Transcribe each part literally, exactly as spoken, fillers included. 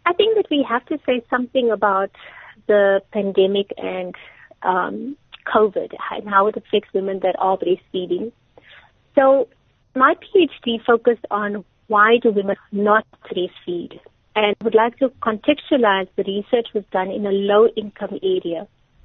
I think that we have to say something about the pandemic and um, COVID and how it affects women that are breastfeeding. So my PhD focused on why do women not breastfeed, and would like to contextualize the research was done in a low-income area.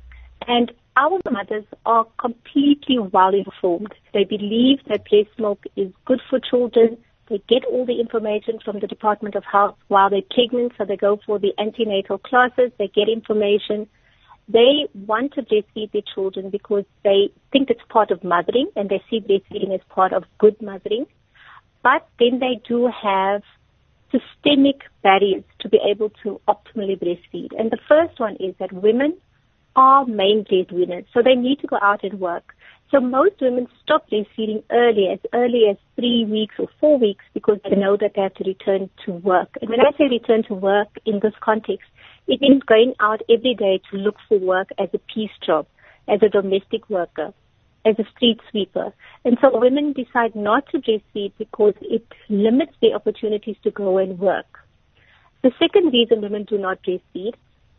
And our mothers are completely well-informed. They believe that breast milk is good for children. They get all the information from the Department of Health while they're pregnant, so they go for the antenatal classes, they get information. They want to breastfeed their children because they think it's part of mothering, and they see breastfeeding as part of good mothering. But then they do have systemic barriers to be able to optimally breastfeed. And the first one is that women are main breadwinners, so they need to go out and work. So most women stop breastfeeding early, as early as three weeks or four weeks, because they know that they have to return to work. And when I say return to work in this context, it means going out every day to look for work as a piece job, as a domestic worker, as a street sweeper. And so women decide not to breastfeed because it limits their opportunities to go and work. The second reason women do not breastfeed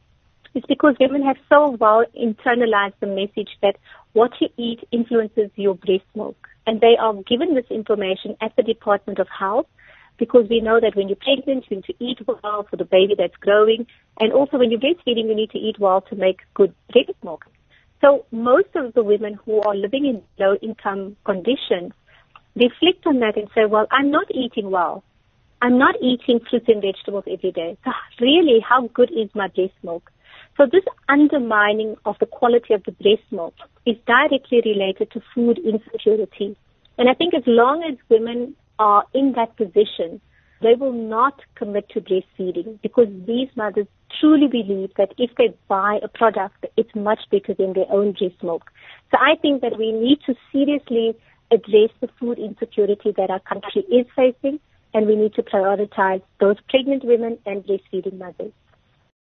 is because women have so well internalized the message that what you eat influences your breast milk. And they are given this information at the Department of Health, because we know that when you're pregnant, you need to eat well for the baby that's growing. And also when you're breastfeeding, you need to eat well to make good breast milk. So most of the women who are living in low-income conditions reflect on that and say, well, I'm not eating well. I'm not eating fruits and vegetables every day. So really, how good is my breast milk? So this undermining of the quality of the breast milk is directly related to food insecurity. And I think as long as women are in that position, they will not commit to breastfeeding, because these mothers truly believe that if they buy a product, it's much better than their own breast milk. So I think that we need to seriously address the food insecurity that our country is facing, and we need to prioritize those pregnant women and breastfeeding mothers.